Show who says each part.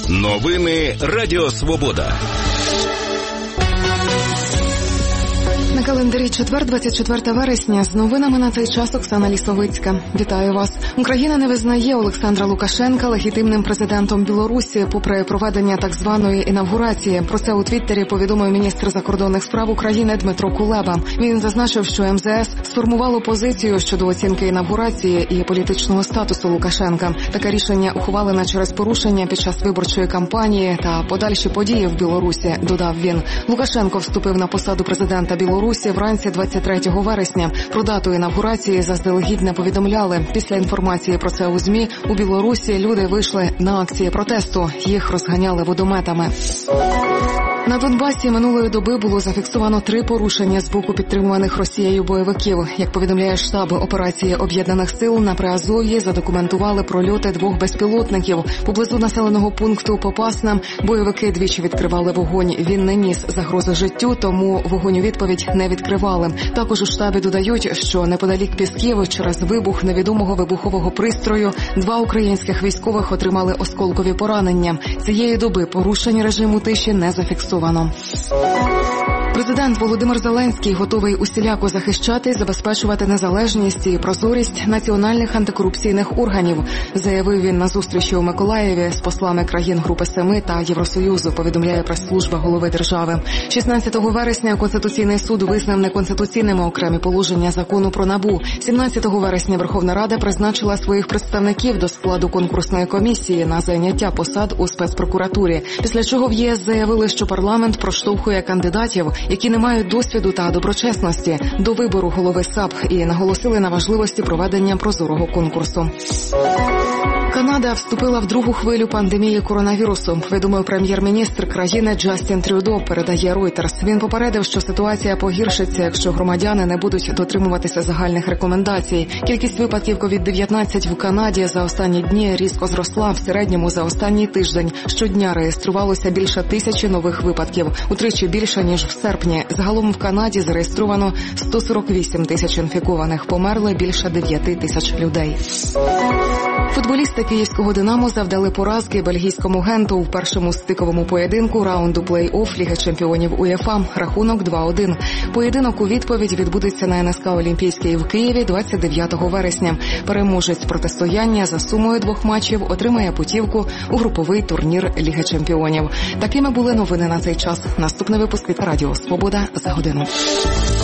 Speaker 1: Новини Радіо Свобода.
Speaker 2: На календарі четвер, 24 вересня. З новинами на цей час Оксана Лісовицька. Вітаю вас. Україна не визнає Олександра Лукашенка легітимним президентом Білорусі, попри проведення так званої інавгурації. Про це у Твіттері повідомив міністр закордонних справ України Дмитро Кулеба. Він зазначив, що МЗС сформувало позицію щодо оцінки інавгурації і політичного статусу Лукашенка. Таке рішення ухвалене через порушення під час виборчої кампанії та подальші події в Білорусі, додав він. Лукашенко вступив на посаду президента Білорусі вранці 23 вересня. Про дату інавгурації заздалегідь не повідомляли. Після інформації про це у ЗМІ у Білорусі люди вийшли на акції протесту. Їх розганяли водометами. На Донбасі минулої доби було зафіксовано 3 порушення з боку підтримуваних Росією бойовиків. Як повідомляє штаб операції Об'єднаних сил, на Приазов'ї задокументували прольоти 2 безпілотників. Поблизу населеного пункту Попасна бойовики двічі відкривали вогонь. Він не ніс загрози життю, тому вогонь у відповідь не відкривали. Також у штабі додають, що неподалік Пісків через вибух невідомого вибухового пристрою 2 українських військових отримали осколкові поранення. Цієї доби порушень режиму тиші не зафіксовано. Президент Володимир Зеленський готовий усіляко захищати і забезпечувати незалежність і прозорість національних антикорупційних органів, заявив він на зустрічі у Миколаєві з послами країн Групи Семи та Євросоюзу, повідомляє прес-служба голови держави. 16 вересня Конституційний суд визнав неконституційними окремі положення закону про НАБУ. 17 вересня Верховна Рада призначила своїх представників до складу конкурсної комісії на зайняття посад у спецпрокуратурі, після чого в ЄС заявили, що парламент проштовхує кандидатів, які не мають досвіду та доброчесності, до вибору голови САП і наголосили на важливості проведення прозорого конкурсу. Канада вступила в другу хвилю пандемії коронавірусу, повідомив прем'єр-міністр країни Джастін Трюдо, передає Reuters. Він попередив, що ситуація погіршиться, якщо громадяни не будуть дотримуватися загальних рекомендацій. Кількість випадків COVID-19 в Канаді за останні дні різко зросла. В середньому за останній тиждень щодня реєструвалося більше 1000 нових випадків, утричі більше, ніж в серпні. Загалом в Канаді зареєстровано 148 тисяч інфікованих, померли більше 9 тисяч людей. Футболісти київського «Динамо» завдали поразки бельгійському «Генту» в першому стиковому поєдинку раунду плей-офф Ліги чемпіонів УЄФА. Рахунок 2-1. Поєдинок у відповідь відбудеться на НСК «Олімпійський» в Києві 29 вересня. Переможець протистояння за сумою 2 матчів отримає путівку у груповий турнір Ліги чемпіонів. Такими були новини на цей час. Наступний випуск від Радіо Свобода за годину.